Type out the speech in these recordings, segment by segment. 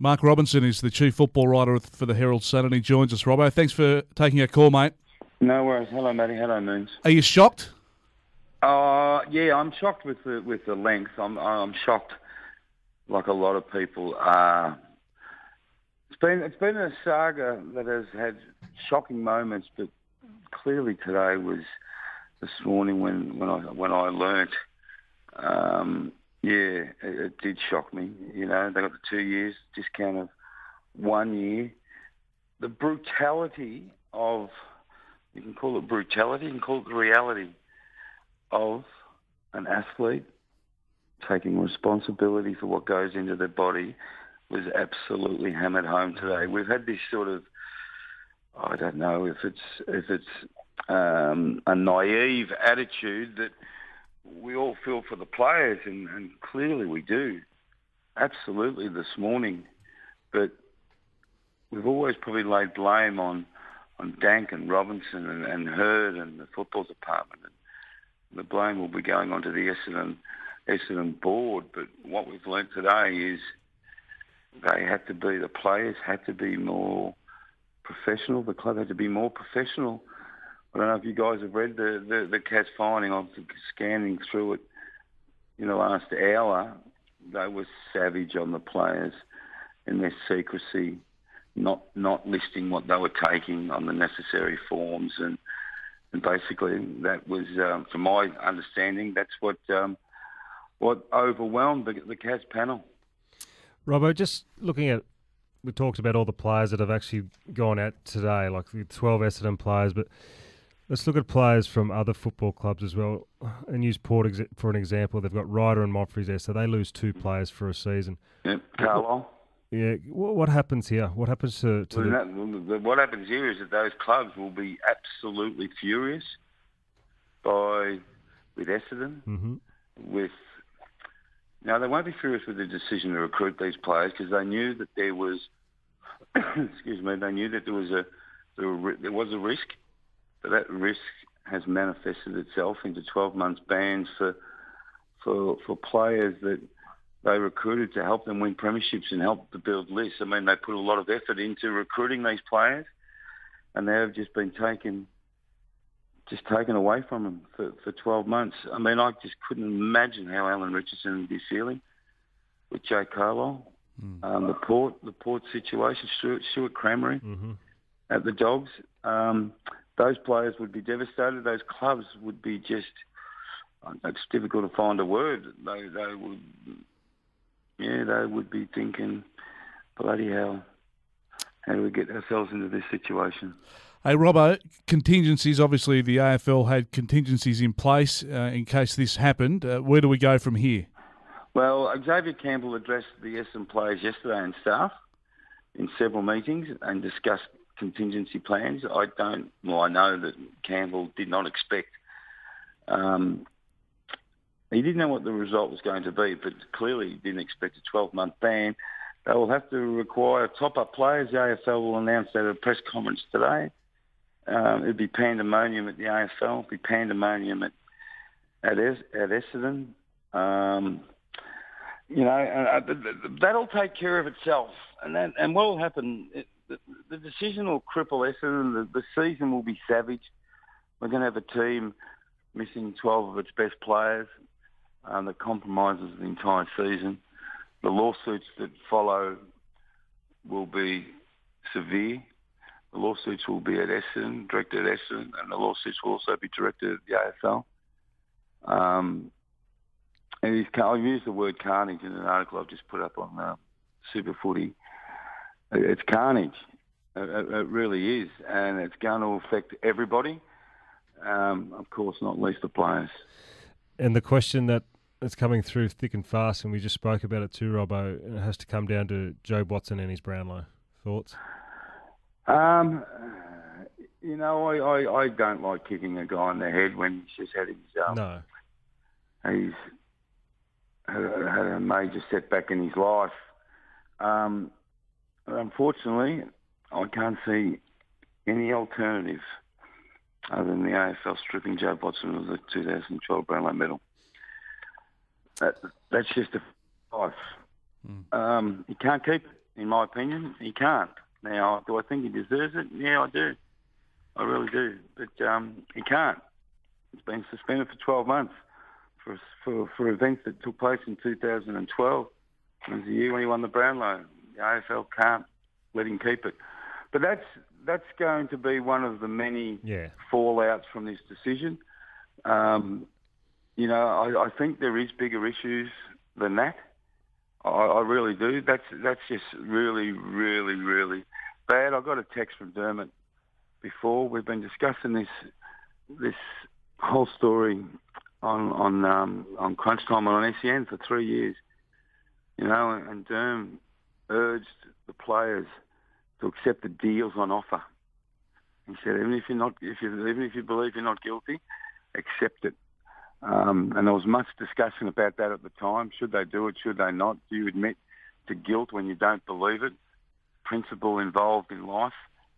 Mark Robinson is the chief football writer for the Herald Sun, and he joins us. Robbo, thanks for taking our call, mate. No worries. Hello, Matty. Hello, Moons. Are you shocked? Yeah, I'm shocked with the length. I'm shocked, like a lot of people are. It's been a saga that has had shocking moments, but clearly today was this morning when I learnt. It did shock me. You know, they got the 2 years discount of 1 year. The brutality of, you can call it brutality, you can call it the reality of an athlete taking responsibility for what goes into their body was absolutely hammered home today. We've had this sort of, I don't know if it's a naive attitude that we all feel for the players, and clearly we do, absolutely this morning. But we've always probably laid blame on Dank and Robinson and Hurd and the football department. And the blame will be going on to the Essendon board. But what we've learnt today is the players had to be more professional. The club had to be more professional. I don't know if you guys have read the CAS finding. I'm scanning through it in the last hour. They were savage on the players in their secrecy, not listing what they were taking on the necessary forms, and basically that was, from my understanding, that's what overwhelmed the CAS panel. Robbo, just looking at, we talked about all the players that have actually gone out today, like the 12 Essendon players, but let's look at players from other football clubs as well, and use Port for an example. They've got Ryder and Moffreys there, so they lose 2 players for a season. Yep, Carlisle. Yeah, what happens here? What happens to what happens here is that those clubs will be absolutely furious with Essendon. Now, they won't be furious with the decision to recruit these players because they knew that there was, they knew that there was a risk, but that risk has manifested itself into 12 months bans for players that they recruited to help them win premierships and help to build lists. I mean, they put a lot of effort into recruiting these players, and they have just been taken away from them for 12 months. I mean, I just couldn't imagine how Alan Richardson would be feeling with Jay Carlisle, the Port situation, Stuart Cramery at the Dogs. Those players would be devastated. Those clubs would be just, it's difficult to find a word. They would be thinking, bloody hell, how do we get ourselves into this situation? Hey, Robbo, contingencies, obviously the AFL had contingencies in place in case this happened. Where do we go from here? Well, Xavier Campbell addressed the Essendon players yesterday and staff in several meetings and discussed contingency plans. I know that Campbell did not expect, he didn't know what the result was going to be, but clearly he didn't expect a 12-month ban. They will have to require top-up players. The AFL will announce that at a press conference today. It'd be pandemonium at the AFL. It'd be pandemonium at Essendon. That'll take care of itself. And what will happen? The decision will cripple Essendon. The season will be savage. We're going to have a team missing 12 of its best players. That compromises the entire season. The lawsuits that follow will be severe. The lawsuits will be at Essendon, directed at Essendon, and the lawsuits will also be directed at the AFL. I've used the word carnage in an article I've just put up on Super Footy. It's carnage. It really is, and it's going to affect everybody. Of course, not least the players. And the question that's coming through thick and fast, and we just spoke about it too, Robbo, and it has to come down to Jobe Watson and his Brownlow. Thoughts? I don't like kicking a guy in the head when he's just had he's had a major setback in his life. Unfortunately, I can't see any alternative other than the AFL stripping Jobe Watson of the 2012 Brownlow medal. That's just a life. You can't keep it. in my opinion. He can't. Now, do I think he deserves it? Yeah, I do. I really do. But he can't. He's been suspended for 12 months for events that took place in 2012. It was the year when he won the Brownlow. The AFL can't let him keep it. But that's going to be one of the many fallouts from this decision. I think there is bigger issues than that. I really do. That's just really, really, really bad. I got a text from Dermot before. We've been discussing this whole story on Crunch Time and on SEN for 3 years. And Derm urged the players to accept the deals on offer. He said, even if you believe you're not guilty, accept it. And there was much discussion about that at the time. Should they do it? Should they not? Do you admit to guilt when you don't believe it? Principle involved in life.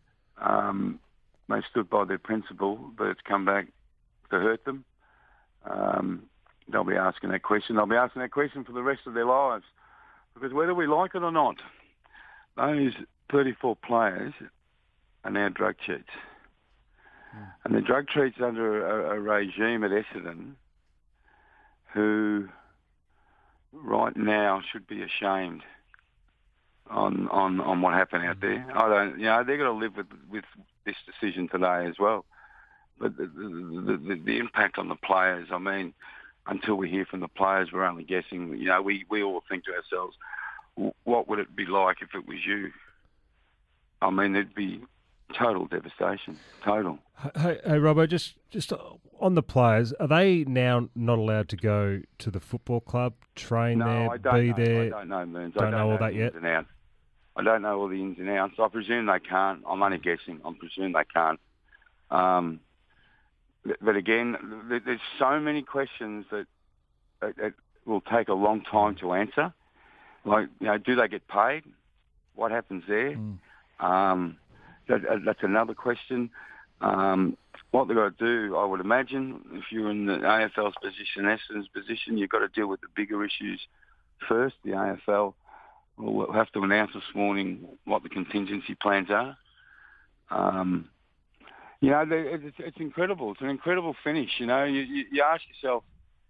They stood by their principle, but it's come back to hurt them. They'll be asking that question. They'll be asking that question for the rest of their lives. Because whether we like it or not, those 34 players are now drug cheats. And the drug cheats under a regime at Essendon who right now should be ashamed on what happened out there. They're going to live with this decision today as well. But the impact on the players, I mean, until we hear from the players, we're only guessing. We all think to ourselves, what would it be like if it was you? I mean, there'd be total devastation. Total. Hey, Robbo, just on the players, are they now not allowed to go to the football club, train there, be there? I don't know, Moons. Don't know all that yet? I don't know all the ins and outs. I presume they can't. I'm only guessing. I presume they can't. But again, there's so many questions that it will take a long time to answer. Like, do they get paid? What happens there? That's another question. What they've got to do, I would imagine, if you're in the AFL's position, Essendon's position, you've got to deal with the bigger issues first. The AFL will have to announce this morning what the contingency plans are. It's incredible. It's an incredible finish. You ask yourself,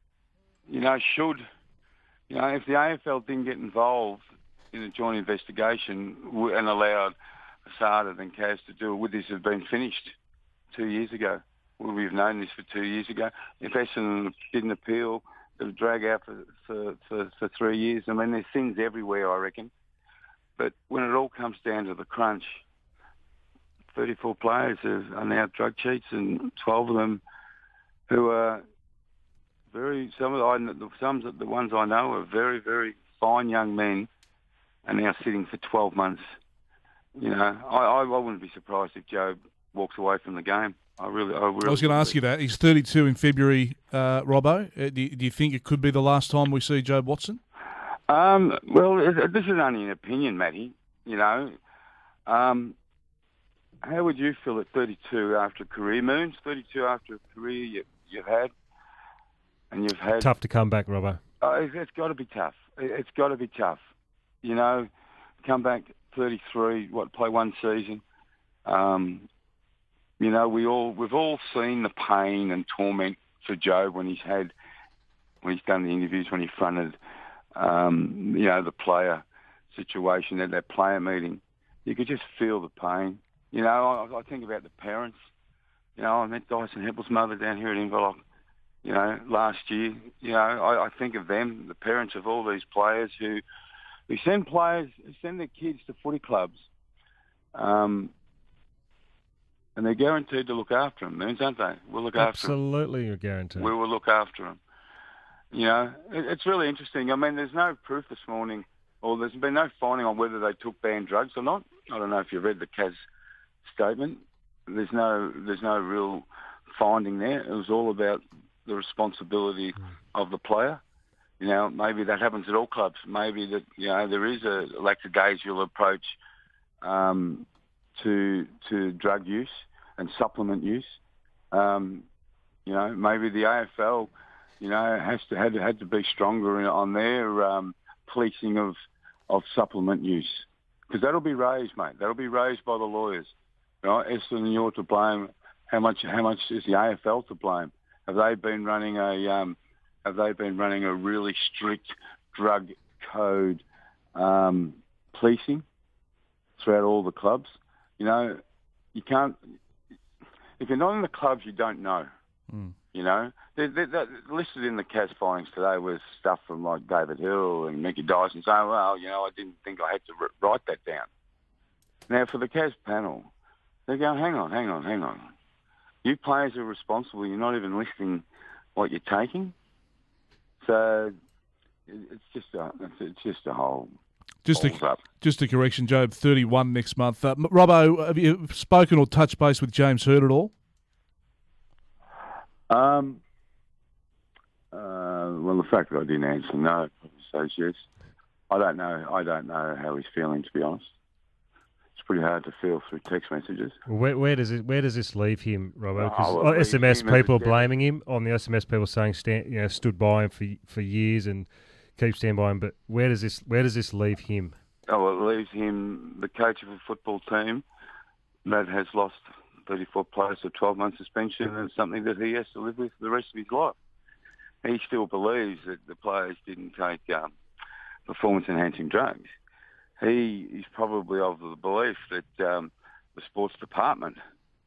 if the AFL didn't get involved in a joint investigation and allowed Asada and Kaz to do it, would this have been finished 2 years ago? Would we have known this for 2 years ago? If Essendon didn't appeal, it would drag out for 3 years. I mean, there's sins everywhere, I reckon. But when it all comes down to the crunch, 34 players are now drug cheats, and 12 of them who are some of the ones I know are very, very fine young men, are now sitting for 12 months. I wouldn't be surprised if Joe walks away from the game. I was going to ask you that. He's 32 in February, Robbo. Do you think it could be the last time we see Jobe Watson? Well, this is only an opinion, Matty. How would you feel at 32 after a career? Moons, 32 after a career you've had, and you've had... Tough to come back, Robbo. It's got to be tough. It's got to be tough. Come back 33, play one season. We've all seen the pain and torment for Joe when he's done the interviews, when he fronted, the player situation at that player meeting. You could just feel the pain. I think about the parents. I met Dyson Heppel's mother down here at Inverloch, last year. I think of them, the parents of all these players who send their kids to footy clubs, and they're guaranteed to look after them, aren't they? We'll look after them. Absolutely, you're guaranteed. We will look after them. It's really interesting. I mean, there's no proof this morning, or there's been no finding on whether they took banned drugs or not. I don't know if you read the Kaz statement. There's no real finding there. It was all about the responsibility of the player. Maybe that happens at all clubs. Maybe that there is a lackadaisical approach to drug use and supplement use. Maybe the AFL, had to be stronger on their policing of supplement use. because that'll be raised, mate. That'll be raised by the lawyers. Right? Essendon, you're to blame. How much is the AFL to blame? Have they been running a really strict drug code policing throughout all the clubs? You know, you can't. If you're not in the clubs, you don't know. You know, listed in the CAS findings today was stuff from like David Hill and Mickey Dyson saying, well, you know, I didn't think I had to write that down. Now, for the CAS panel, they're going, hang on. You players are responsible. You're not even listing what you're taking. So it's just a whole... Just a correction, Job, 31 next month. Robbo, have you spoken or touched base with James Hird at all? Well, the fact that I didn't answer no says yes. I don't know how he's feeling, to be honest. It's pretty hard to feel through text messages. Where does this leave him, Robbo? Because well, SMS people are blaming him. On the SMS, people saying stood by him for years and keep standing by him. But where does this leave him? Oh, well, it leaves him the coach of a football team that has lost 34 players to 12-month suspension, and something that he has to live with for the rest of his life. He still believes that the players didn't take performance-enhancing drugs. He's probably of the belief that the sports department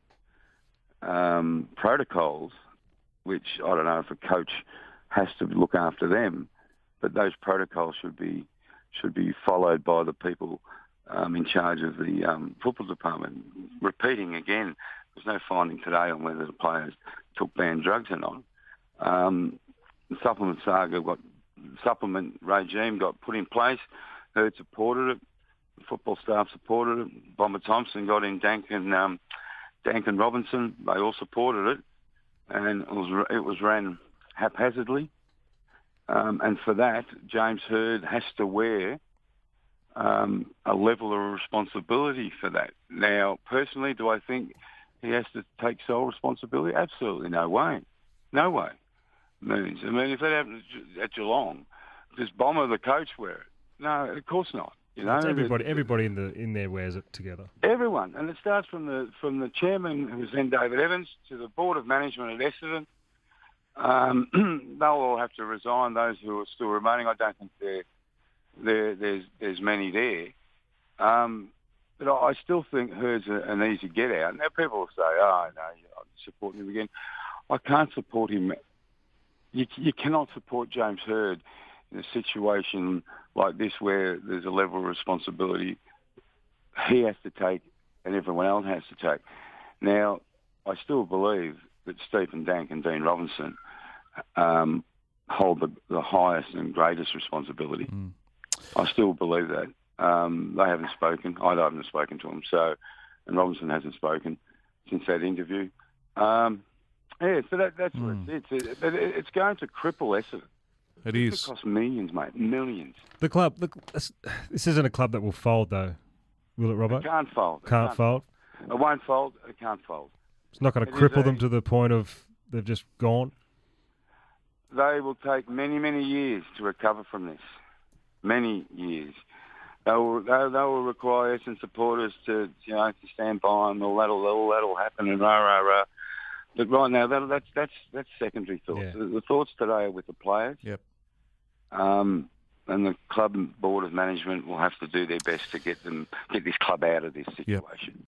protocols, which I don't know if a coach has to look after them, but those protocols should be followed by the people in charge of the football department. Repeating again, there's no finding today on whether the players took banned drugs or not. The supplement regime got put in place. Herd supported it. The football staff supported it. Bomber Thompson got in Duncan Robinson. They all supported it, and it was ran haphazardly. And for that, James Hird has to wear a level of responsibility for that. Now, personally, do I think he has to take sole responsibility? Absolutely no way. No way. I mean, if that happened at Geelong, does Bomber the coach wear it? No, of course not. You know, everybody in there wears it together. Everyone, and it starts from the chairman, who's then David Evans, to the board of management at Essendon. They'll all have to resign. Those who are still remaining, I don't think there's many there. But I still think Herd's an easy get out. Now people will say, "Oh no, I'm supporting him again." I can't support him. You cannot support James Hird in a situation like this where there's a level of responsibility he has to take and everyone else has to take. Now, I still believe that Stephen Dank and Dean Robinson hold the highest and greatest responsibility. I still believe that. They haven't spoken. I haven't spoken to them. And Robinson hasn't spoken since that interview. So that's what it's going to cripple Essendon. It is. It costs millions, mate, millions. The club, this isn't a club that will fold, though, will it, Robert? It can't fold. Can't fold? It won't fold. It can't fold. It's not going to cripple them to the point of they've just gone? They will take many, many years to recover from this. Many years. They will require Essendon supporters to stand by them. All that'll happen and rah. But right now, that's secondary thoughts. Yeah. The thoughts today are with the players. Yep. And the club board of management will have to do their best to get this club out of this situation.